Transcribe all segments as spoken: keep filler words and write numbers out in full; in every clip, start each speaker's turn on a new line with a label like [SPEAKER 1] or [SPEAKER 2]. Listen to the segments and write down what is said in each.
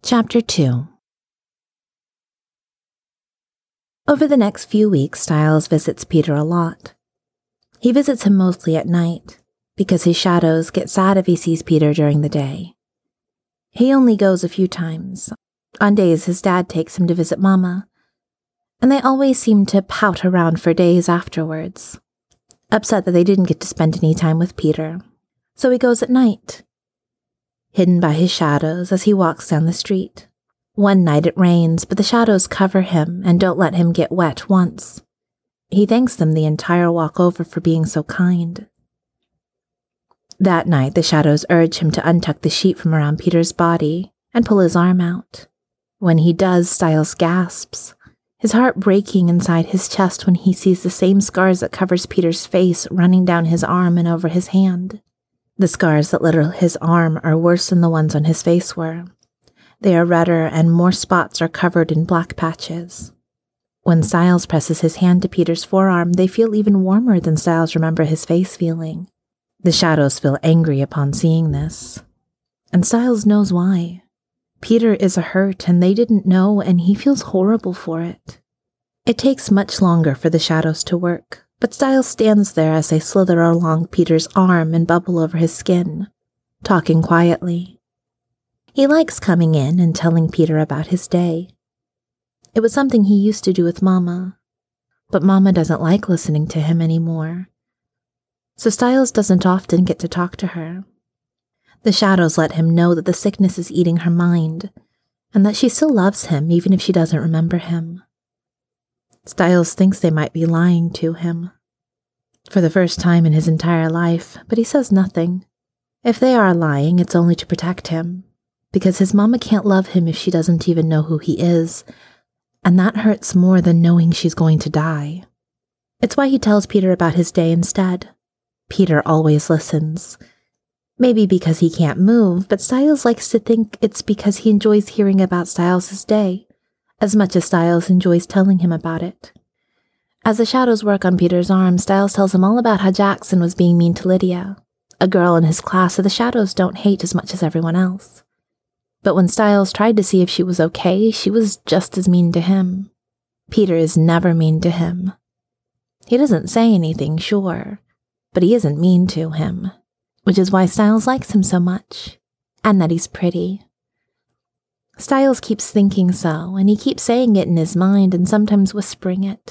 [SPEAKER 1] Chapter two. Over the next few weeks, Stiles visits Peter a lot. He visits him mostly at night, because his shadows get sad if he sees Peter during the day. He only goes a few times, on days his dad takes him to visit Mama, and they always seem to pout around for days afterwards, upset that they didn't get to spend any time with Peter. So he goes at night, hidden by his shadows as he walks down the street. One night it rains, but the shadows cover him and don't let him get wet once. He thanks them the entire walk over for being so kind. That night, the shadows urge him to untuck the sheet from around Peter's body and pull his arm out. When he does, Stiles gasps, his heart breaking inside his chest when he sees the same scars that covers Peter's face running down his arm and over his hand. The scars that litter his arm are worse than the ones on his face were. They are redder and more spots are covered in black patches. When Stiles presses his hand to Peter's forearm, they feel even warmer than Stiles remember his face feeling. The shadows feel angry upon seeing this. And Stiles knows why. Peter is hurt and they didn't know, and he feels horrible for it. It takes much longer for the shadows to work, but Stiles stands there as they slither along Peter's arm and bubble over his skin, talking quietly. He likes coming in and telling Peter about his day. It was something he used to do with Mama, but Mama doesn't like listening to him anymore. So Stiles doesn't often get to talk to her. The shadows let him know that the sickness is eating her mind, and that she still loves him even if she doesn't remember him. Stiles thinks they might be lying to him, for the first time in his entire life, but he says nothing. If they are lying, it's only to protect him, because his Mama can't love him if she doesn't even know who he is, and that hurts more than knowing she's going to die. It's why he tells Peter about his day instead. Peter always listens. Maybe because he can't move, but Stiles likes to think it's because he enjoys hearing about Stiles' day, as much as Stiles enjoys telling him about it. As the shadows work on Peter's arm, Stiles tells him all about how Jackson was being mean to Lydia, a girl in his class that the shadows don't hate as much as everyone else. But when Stiles tried to see if she was okay, she was just as mean to him. Peter is never mean to him. He doesn't say anything, sure, but he isn't mean to him, which is why Stiles likes him so much, and that he's pretty. Stiles keeps thinking so, and he keeps saying it in his mind and sometimes whispering it.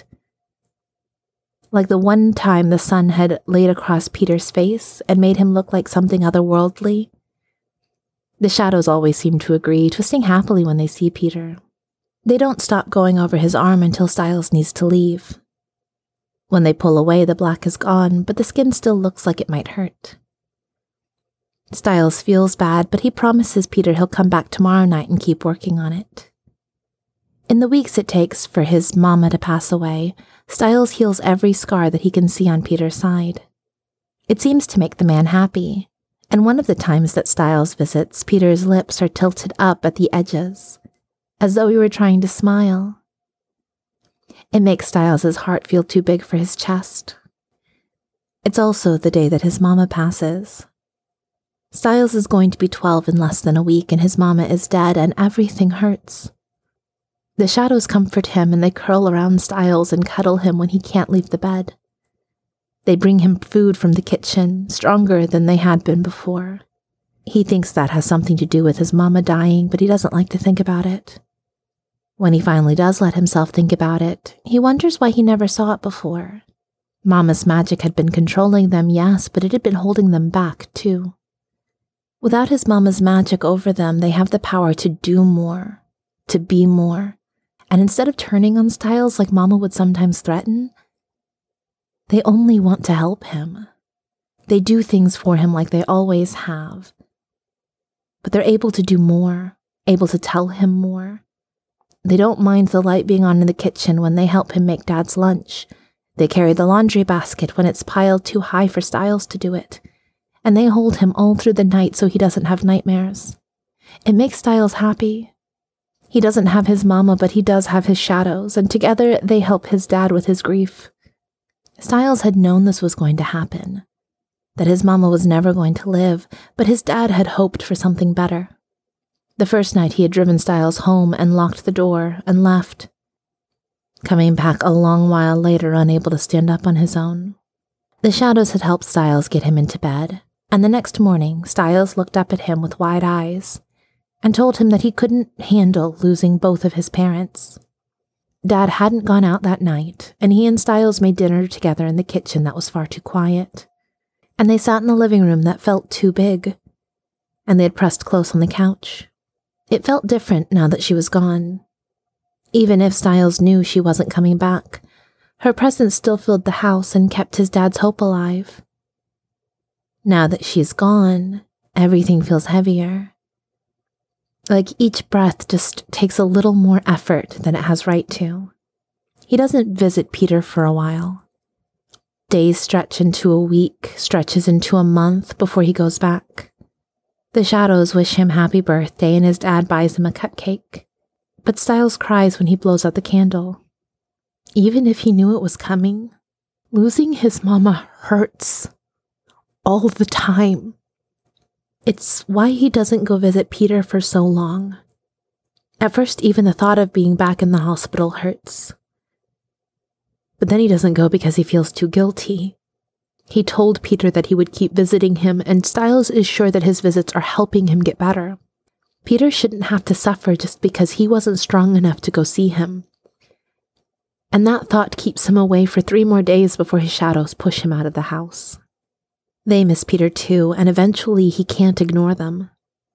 [SPEAKER 1] Like the one time the sun had laid across Peter's face and made him look like something otherworldly. The shadows always seem to agree, twisting happily when they see Peter. They don't stop going over his arm until Stiles needs to leave. When they pull away, the black is gone, but the skin still looks like it might hurt. Stiles feels bad, but he promises Peter he'll come back tomorrow night and keep working on it. In the weeks it takes for his Mama to pass away, Stiles heals every scar that he can see on Peter's side. It seems to make the man happy. And one of the times that Stiles visits, Peter's lips are tilted up at the edges, as though he were trying to smile. It makes Stiles' heart feel too big for his chest. It's also the day that his Mama passes. Stiles is going to be twelve in less than a week, and his Mama is dead, and everything hurts. The shadows comfort him, and they curl around Stiles and cuddle him when he can't leave the bed. They bring him food from the kitchen, stronger than they had been before. He thinks that has something to do with his Mama dying, but he doesn't like to think about it. When he finally does let himself think about it, he wonders why he never saw it before. Mama's magic had been controlling them, yes, but it had been holding them back, too. Without his Mama's magic over them, they have the power to do more, to be more, and instead of turning on Stiles like Mama would sometimes threaten, they only want to help him. They do things for him like they always have. But they're able to do more, able to tell him more. They don't mind the light being on in the kitchen when they help him make Dad's lunch. They carry the laundry basket when it's piled too high for Stiles to do it. And they hold him all through the night so he doesn't have nightmares. It makes Stiles happy. He doesn't have his Mama, but he does have his shadows, and together they help his dad with his grief. Stiles had known this was going to happen, that his Mama was never going to live, but his dad had hoped for something better. The first night he had driven Styles home and locked the door and left, coming back a long while later unable to stand up on his own. The shadows had helped Styles get him into bed, and the next morning Styles looked up at him with wide eyes and told him that he couldn't handle losing both of his parents. Dad hadn't gone out that night, and he and Styles made dinner together in the kitchen that was far too quiet, and they sat in the living room that felt too big, and they had pressed close on the couch. It felt different now that she was gone. Even if Styles knew she wasn't coming back, her presence still filled the house and kept his dad's hope alive. Now that she's gone, everything feels heavier. Like each breath just takes a little more effort than it has right to. He doesn't visit Peter for a while. Days stretch into a week, stretches into a month before he goes back. The shadows wish him happy birthday and his dad buys him a cupcake. But Styles cries when he blows out the candle. Even if he knew it was coming, losing his mama hurts. All the time. It's why he doesn't go visit Peter for so long. At first, even the thought of being back in the hospital hurts. But then he doesn't go because he feels too guilty. He told Peter that he would keep visiting him, and Styles is sure that his visits are helping him get better. Peter shouldn't have to suffer just because he wasn't strong enough to go see him. And that thought keeps him away for three more days before his shadows push him out of the house. They miss Peter too, and eventually he can't ignore them.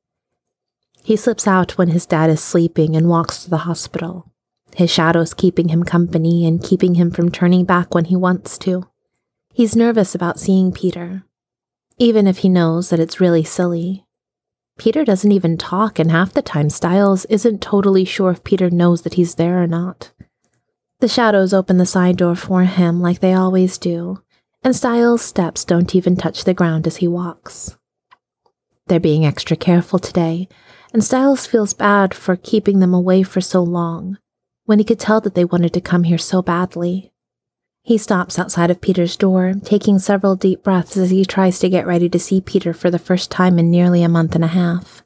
[SPEAKER 1] He slips out when his dad is sleeping and walks to the hospital, his shadows keeping him company and keeping him from turning back when he wants to. He's nervous about seeing Peter, even if he knows that it's really silly. Peter doesn't even talk, and half the time Styles isn't totally sure if Peter knows that he's there or not. The shadows open the side door for him like they always do, and Styles' steps don't even touch the ground as he walks. They're being extra careful today, and Styles feels bad for keeping them away for so long, when he could tell that they wanted to come here so badly. He stops outside of Peter's door, taking several deep breaths as he tries to get ready to see Peter for the first time in nearly a month and a half.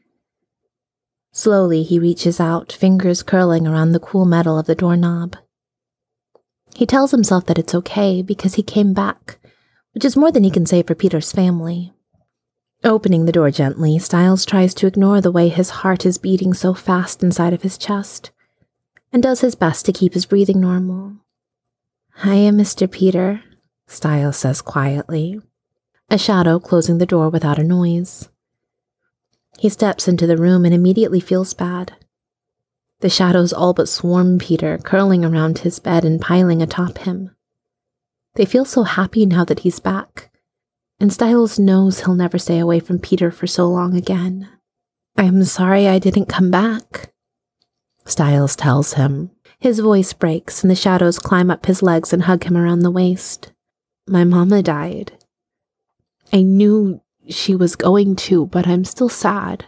[SPEAKER 1] Slowly, he reaches out, fingers curling around the cool metal of the doorknob. He tells himself that it's okay because he came back, which is more than he can say for Peter's family. Opening the door gently, Styles tries to ignore the way his heart is beating so fast inside of his chest, and does his best to keep his breathing normal. "Hiya, Mister Peter," Styles says quietly, a shadow closing the door without a noise. He steps into the room and immediately feels bad. The shadows all but swarm Peter, curling around his bed and piling atop him. They feel so happy now that he's back, and Styles knows he'll never stay away from Peter for so long again. "I'm sorry I didn't come back," Styles tells him. His voice breaks, and the shadows climb up his legs and hug him around the waist. "My mama died. I knew she was going to, but I'm still sad.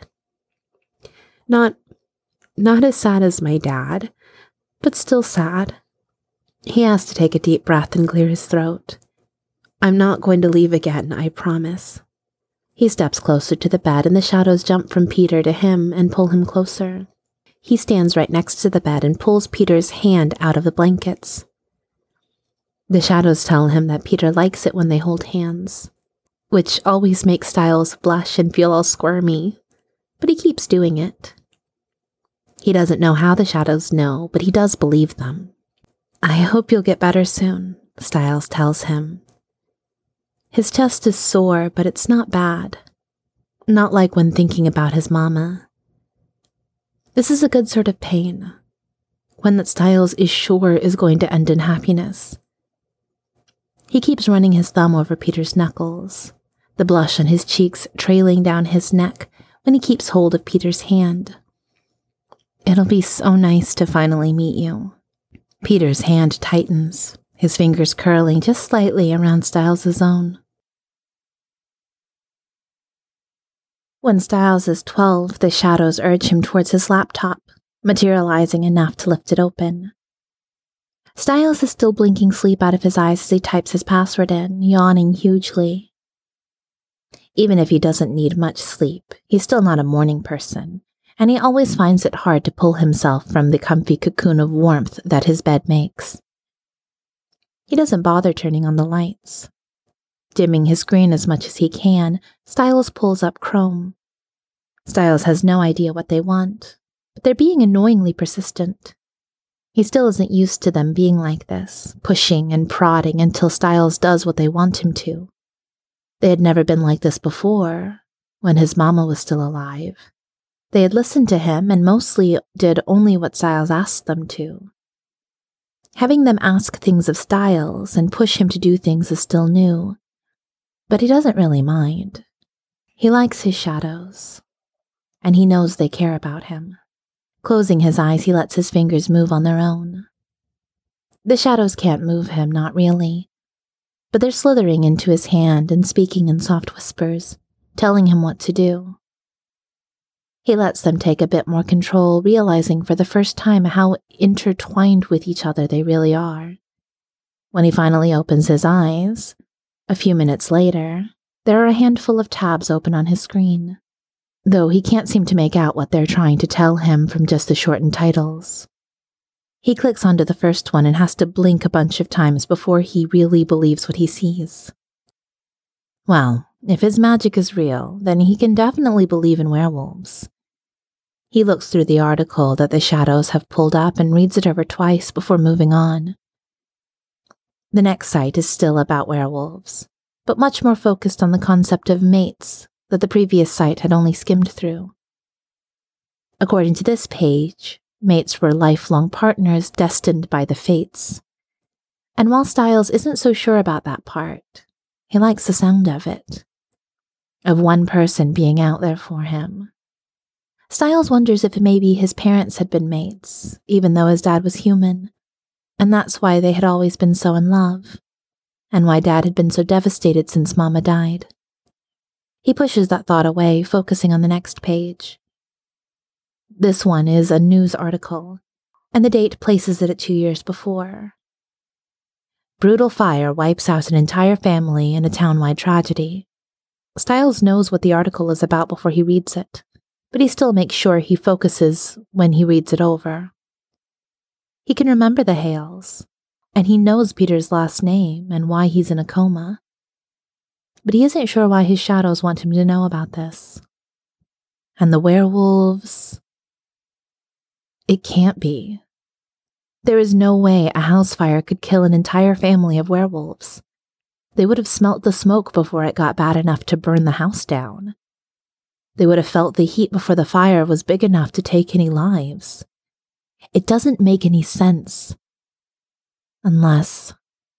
[SPEAKER 1] Not, not as sad as my dad, but still sad." He has to take a deep breath and clear his throat. "I'm not going to leave again, I promise." He steps closer to the bed, and the shadows jump from Peter to him and pull him closer. He stands right next to the bed and pulls Peter's hand out of the blankets. The shadows tell him that Peter likes it when they hold hands, which always makes Styles blush and feel all squirmy, but he keeps doing it. He doesn't know how the shadows know, but he does believe them. "I hope you'll get better soon," Styles tells him. His chest is sore, but it's not bad. Not like when thinking about his mama. This is a good sort of pain, one that Styles is sure is going to end in happiness. He keeps running his thumb over Peter's knuckles, the blush on his cheeks trailing down his neck when he keeps hold of Peter's hand. "It'll be so nice to finally meet you." Peter's hand tightens, his fingers curling just slightly around Styles' own. When Styles is twelve, the shadows urge him towards his laptop, materializing enough to lift it open. Styles is still blinking sleep out of his eyes as he types his password in, yawning hugely. Even if he doesn't need much sleep, he's still not a morning person, and he always finds it hard to pull himself from the comfy cocoon of warmth that his bed makes. He doesn't bother turning on the lights. Dimming his screen as much as he can, Stiles pulls up Chrome. Stiles has no idea what they want, but they're being annoyingly persistent. He still isn't used to them being like this, pushing and prodding until Stiles does what they want him to. They had never been like this before, when his mama was still alive. They had listened to him and mostly did only what Stiles asked them to. Having them ask things of Stiles and push him to do things is still new, but he doesn't really mind. He likes his shadows, and he knows they care about him. Closing his eyes, he lets his fingers move on their own. The shadows can't move him, not really, but they're slithering into his hand and speaking in soft whispers, telling him what to do. He lets them take a bit more control, realizing for the first time how intertwined with each other they really are. When he finally opens his eyes, a few minutes later, there are a handful of tabs open on his screen, though he can't seem to make out what they're trying to tell him from just the shortened titles. He clicks onto the first one and has to blink a bunch of times before he really believes what he sees. Well, if his magic is real, then he can definitely believe in werewolves. He looks through the article that the shadows have pulled up and reads it over twice before moving on. The next site is still about werewolves, but much more focused on the concept of mates that the previous site had only skimmed through. According to this page, mates were lifelong partners destined by the fates. And while Stiles isn't so sure about that part, he likes the sound of it, of one person being out there for him. Stiles wonders if maybe his parents had been mates, even though his dad was human, and that's why they had always been so in love, and why Dad had been so devastated since Mama died. He pushes that thought away, focusing on the next page. This one is a news article, and the date places it at two years before. Brutal fire wipes out an entire family in a town-wide tragedy. Stiles knows what the article is about before he reads it, but he still makes sure he focuses when he reads it over. He can remember the Hales, and he knows Peter's last name and why he's in a coma. But he isn't sure why his shadows want him to know about this. And the werewolves... It can't be. There is no way a house fire could kill an entire family of werewolves. They would have smelt the smoke before it got bad enough to burn the house down. They would have felt the heat before the fire was big enough to take any lives. It doesn't make any sense. Unless...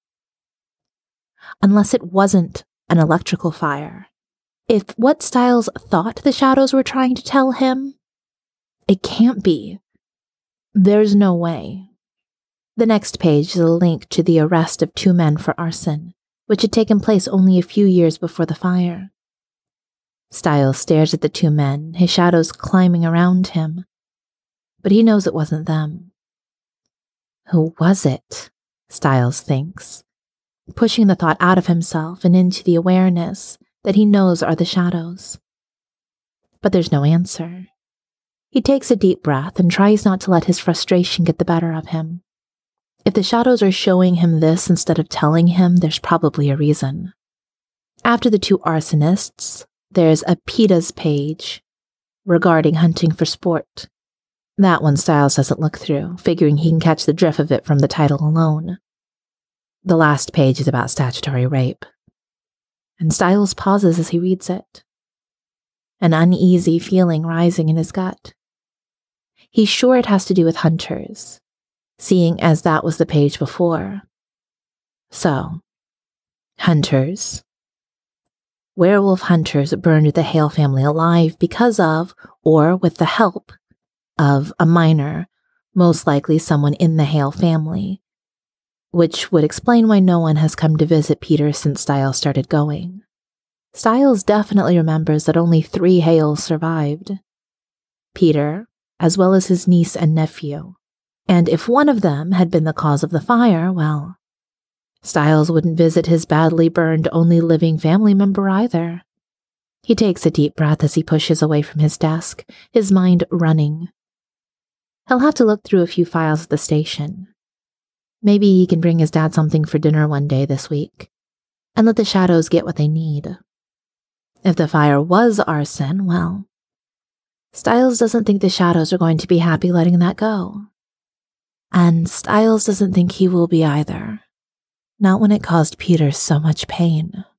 [SPEAKER 1] Unless it wasn't an electrical fire. If what Stiles thought the shadows were trying to tell him, it can't be. There's no way. The next page is a link to the arrest of two men for arson, which had taken place only a few years before the fire. Stiles stares at the two men, his shadows climbing around him. But he knows it wasn't them. Who was it? Stiles thinks, pushing the thought out of himself and into the awareness that he knows are the shadows. But there's no answer. He takes a deep breath and tries not to let his frustration get the better of him. If the shadows are showing him this instead of telling him, there's probably a reason. After the two arsonists, there's a PETA's page regarding hunting for sport. That one Stiles doesn't look through, figuring he can catch the drift of it from the title alone. The last page is about statutory rape, and Stiles pauses as he reads it, an uneasy feeling rising in his gut. He's sure it has to do with hunters, seeing as that was the page before. So, hunters. Werewolf hunters burned the Hale family alive because of, or with the help of, a minor, most likely someone in the Hale family, which would explain why no one has come to visit Peter since Stiles started going. Stiles definitely remembers that only three Hales survived. Peter, as well as his niece and nephew. And if one of them had been the cause of the fire, well, Stiles wouldn't visit his badly burned only living family member either. He takes a deep breath as he pushes away from his desk, his mind running. He'll have to look through a few files at the station. Maybe he can bring his dad something for dinner one day this week, and let the shadows get what they need. If the fire was arson, well, Stiles doesn't think the shadows are going to be happy letting that go. And Stiles doesn't think he will be either. Not when it caused Peter so much pain.